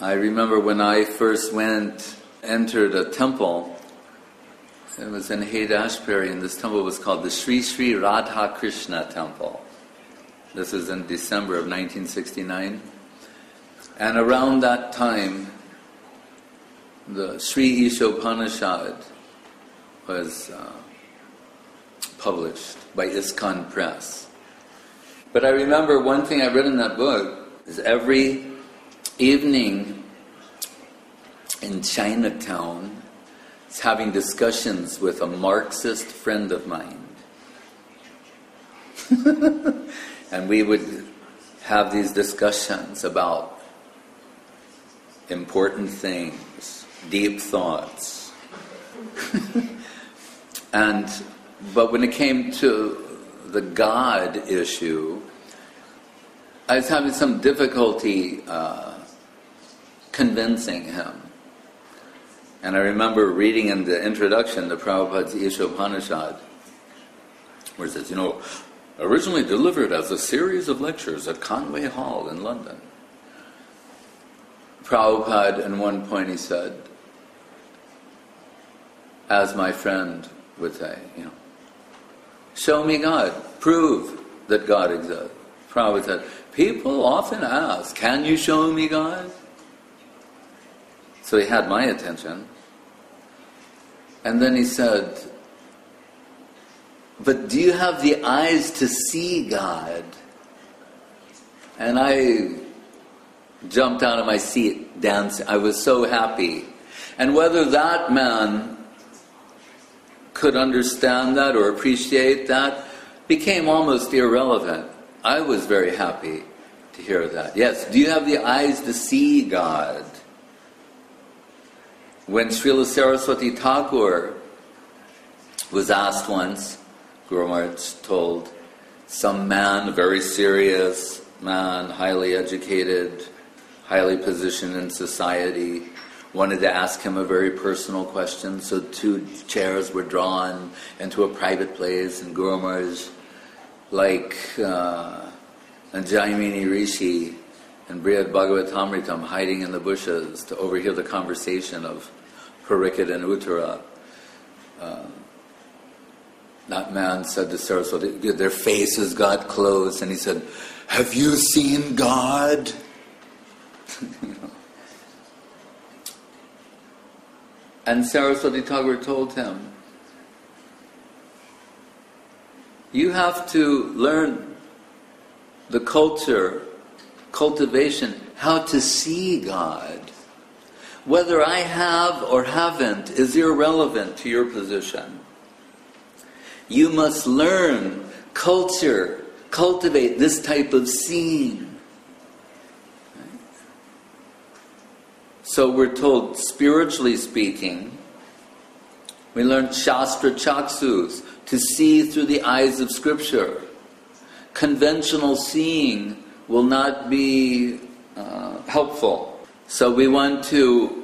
I remember when I first entered a temple. It was in Haight-Ashbury, and this temple was called the Sri Sri Radha Krishna Temple. This was in December of 1969. And around that time, the Sri Ishopanishad was published by ISKCON Press. But I remember one thing I read in that book is every evening in Chinatown, having discussions with a Marxist friend of mine. And we would have these discussions about important things, deep thoughts. But when it came to the God issue, I was having some difficulty convincing him. And I remember reading in the introduction to Prabhupada's Ishopanishad, where it says, originally delivered as a series of lectures at Conway Hall in London. Prabhupada, at one point he said, as my friend would say, show me God, prove that God exists. Prabhupada said, people often ask, can you show me God? So he had my attention. And then he said, but do you have the eyes to see God? And I jumped out of my seat dancing. I was so happy. And whether that man could understand that or appreciate that became almost irrelevant. I was very happy to hear that. Yes, do you have the eyes to see God? When Srila Saraswati Thakur was asked once, Guru Maharaj told some man, a very serious man, highly educated, highly positioned in society, wanted to ask him a very personal question, so 2 chairs were drawn into a private place, and Guru Maharaj, like Jaimini Rishi and Brihad Bhagavatamritam, hiding in the bushes to overhear the conversation of Parikshit and Uttara. That man said to Saraswati, their faces got closed, and he said, have you seen God? And Saraswati Thakur told him, you have to learn the cultivation, how to see God. Whether I have or haven't is irrelevant to your position. You must learn, cultivate this type of seeing. So we're told, spiritually speaking, we learn Shastra Chaksus, to see through the eyes of Scripture. Conventional seeing will not be helpful. So we want to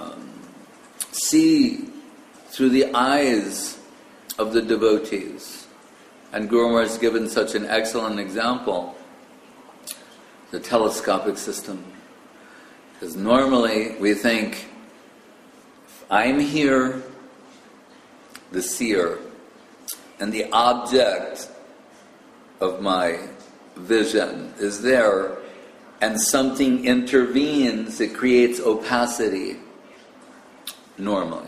see through the eyes of the devotees. And Guru Maharaj has given such an excellent example, the telescopic system. Because normally we think, I'm here, the seer, and the object of my vision is there, and something intervenes, it creates opacity, normally.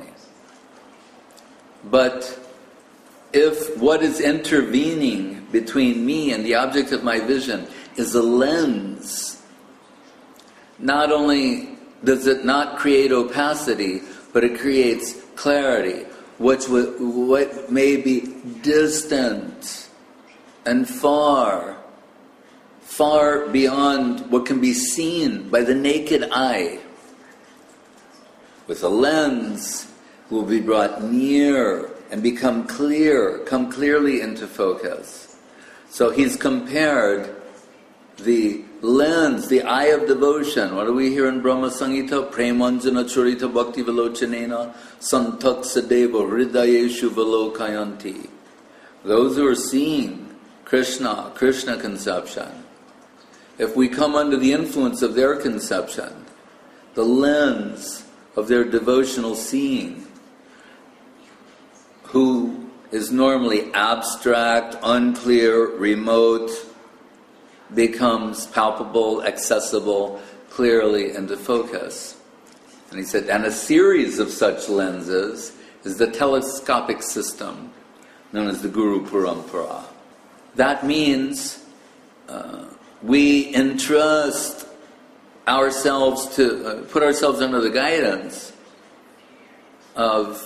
But if what is intervening between me and the object of my vision is a lens, not only does it not create opacity, but it creates clarity. What may be distant and far beyond what can be seen by the naked eye, with a lens, will be brought near and become clear, come clearly into focus. So he's compared the lens, the eye of devotion. What do we hear in Brahma Samhita? Premanjana churita bhakti velochanena santat sadeva hridayeshu velokayanti. Those who are seeing Krishna conception, if we come under the influence of their conception, the lens of their devotional seeing, who is normally abstract, unclear, remote, becomes palpable, accessible, clearly into focus. And he said, and a series of such lenses is the telescopic system known as the Guru Parampara. That means we entrust ourselves to put ourselves under the guidance of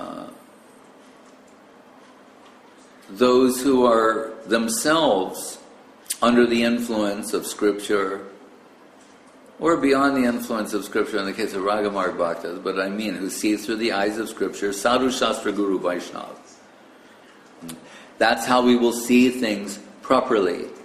those who are themselves under the influence of Scripture, or beyond the influence of Scripture in the case of Ragamarg Bhaktas, but I mean who see through the eyes of Scripture, Sadhu Shastra Guru Vaishnava. That's how we will see things properly.